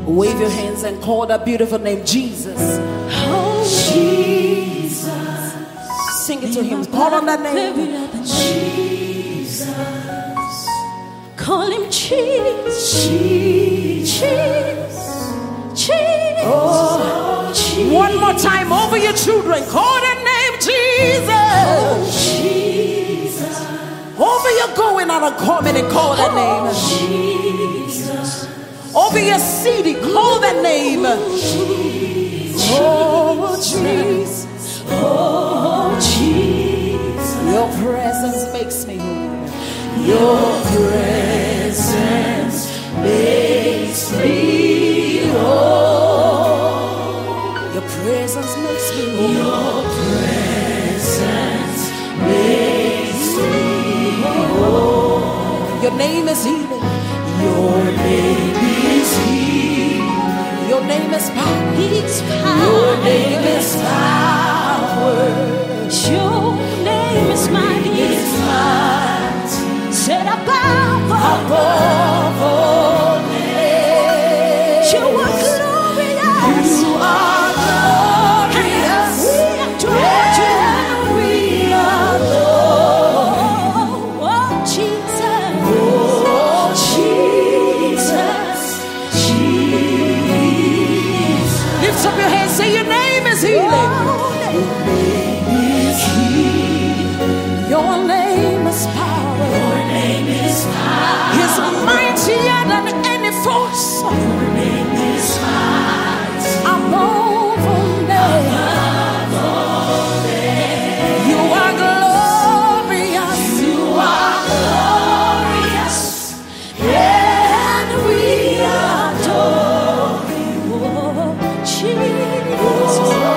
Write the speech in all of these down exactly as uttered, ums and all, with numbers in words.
Wave your hands and call that beautiful name, Jesus. Oh, Jesus. Sing it to him. Call on that name. Jesus. Call him Jesus. Jesus. Jesus. Oh, Jesus. One more time over your children. Call that name, Jesus. Oh, Jesus. Over your going out and coming and call that name. Oh, Jesus. Over your city, call that name. Oh, Jesus. Oh, Jesus. Your presence makes me whole. Your presence makes me whole. Your presence makes me whole. Your presence makes me whole. Your name is healing. Your name is healing. Your name is power. It's power. Your name is power. Your name is mighty. It's mighty. Set above all. Above all names. You are glorious. You are glorious. We adore you. We adore. Oh, Jesus. Oh, Jesus. Jesus. Lift up your hands. Say your name is healing. Your name is power. Your name is power. He's mightier than any force. Your name is mighty. Above all names. You are glorious. You are glorious. And we adore you. Oh, Jesus.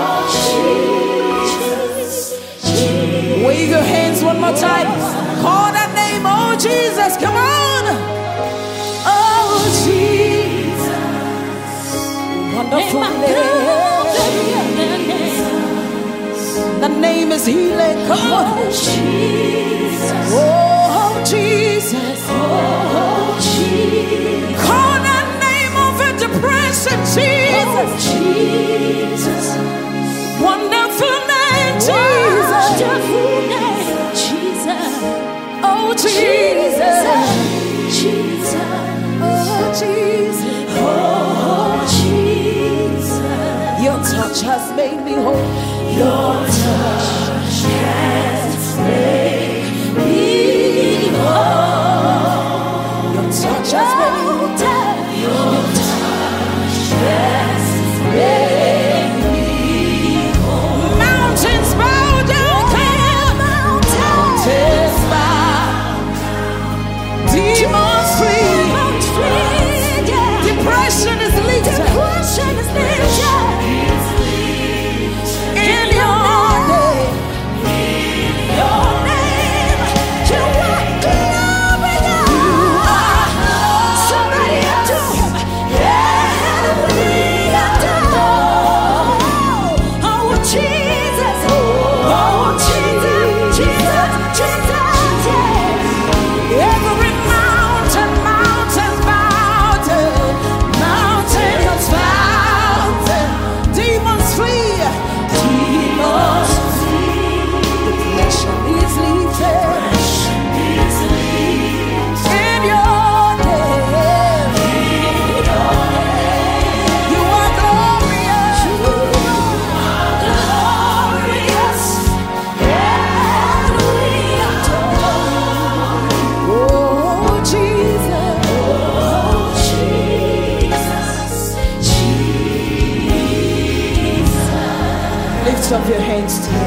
Jesus. Jesus. Wave your hands one more time. Call that name. Oh, Jesus. Come on. Oh, Jesus. Wonderful name. The name is healing. Come on. Oh, Jesus. Oh, Jesus. Oh, Jesus. Call that name over depression. Oh, Jesus. Jesus. Wonderful name. Jesus. Wonderful name. Jesus. Oh, Jesus. Jesus. Oh, Jesus. Oh, Jesus. Your touch has made me whole. Your touch has made me whole. Your touch has made me whole. Your touch has made me whole. Mountains bow down. Mountains bow. Demons flee. Depression is lifted. In your name. Your name, you are glorious. Somebody adore him. Yeah, we adore. Oh, Jesus. Oh, Jesus. Jesus. Jesus. Yeah. Every mountain, mountain, mountain, mountains bow. Demons flee. Demons flee. Depression is lifted. Is leaves In your name. You are glorious. glorious, and we adore. Oh, Jesus. Oh, Jesus, Jesus. Lift up your hands to